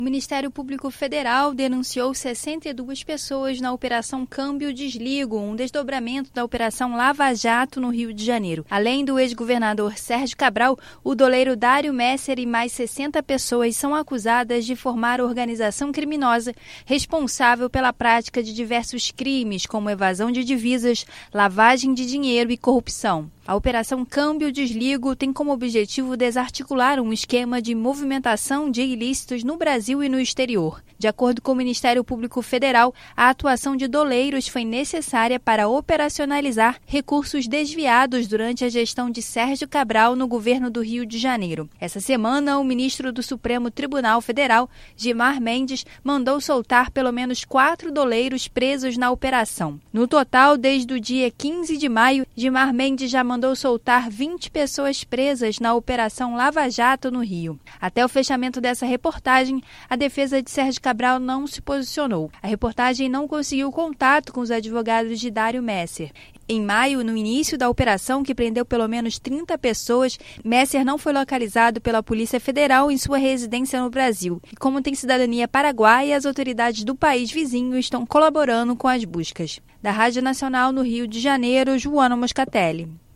O Ministério Público Federal denunciou 62 pessoas na Operação Câmbio Desligo, um desdobramento da Operação Lava Jato no Rio de Janeiro. Além do ex-governador Sérgio Cabral, o doleiro Dário Messer e mais 60 pessoas são acusadas de formar organização criminosa responsável pela prática de diversos crimes, como evasão de divisas, lavagem de dinheiro e corrupção. A Operação Câmbio Desligo tem como objetivo desarticular um esquema de movimentação de ilícitos no Brasil e no exterior. De acordo com o Ministério Público Federal, a atuação de doleiros foi necessária para operacionalizar recursos desviados durante a gestão de Sérgio Cabral no governo do Rio de Janeiro. Essa semana, o ministro do Supremo Tribunal Federal, Gilmar Mendes, mandou soltar pelo menos 4 doleiros presos na operação. No total, desde o dia 15 de maio, Gilmar Mendes já mandou soltar 20 pessoas presas na Operação Lava Jato no Rio. Até o fechamento dessa reportagem, a defesa de Sérgio Cabral não se posicionou. A reportagem não conseguiu contato com os advogados de Dário Messer. Em maio, no início da operação, que prendeu pelo menos 30 pessoas, Messer não foi localizado pela Polícia Federal em sua residência no Brasil. E como tem cidadania paraguaia, as autoridades do país vizinho estão colaborando com as buscas. Da Rádio Nacional no Rio de Janeiro, Joana Moscatelli.